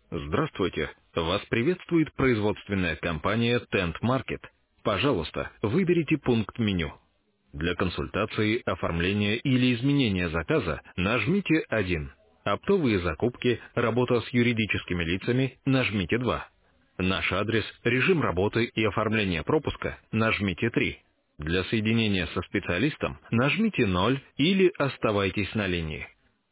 Здравствуйте. Вас приветствует производственная компания Tent Market. Пожалуйста, выберите пункт меню. Для консультации, оформления или изменения заказа нажмите 1. Оптовые закупки, работа с юридическими лицами, нажмите 2. Наш адрес, режим работы и оформления пропуска, нажмите 3. Для соединения со специалистом нажмите 0 или оставайтесь на линии.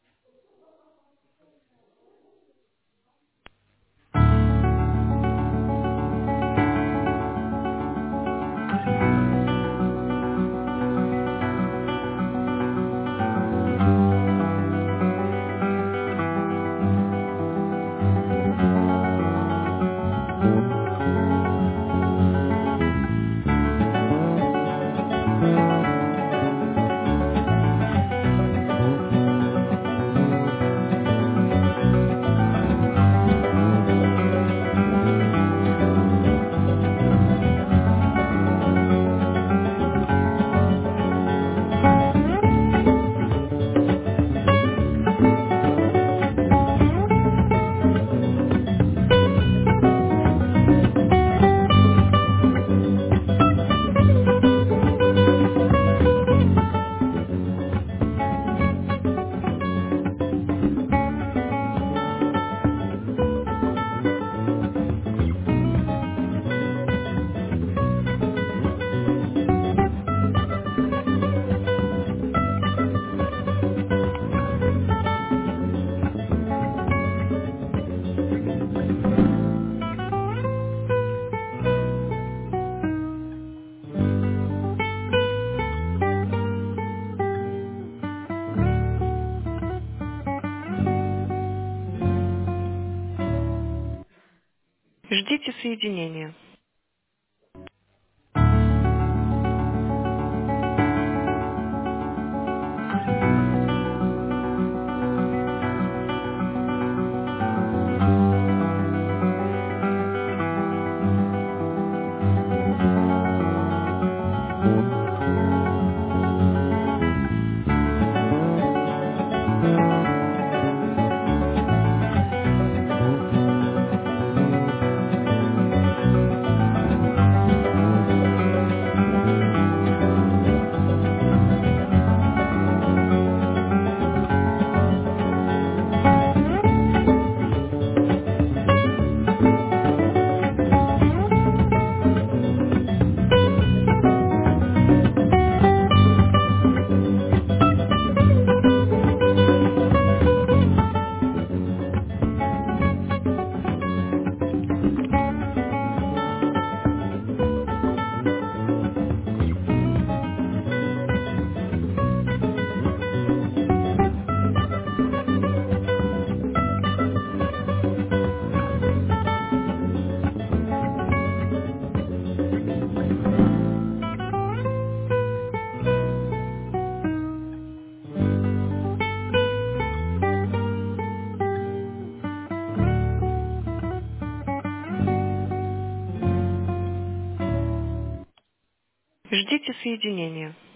Ждите соединения. Ждите соединения.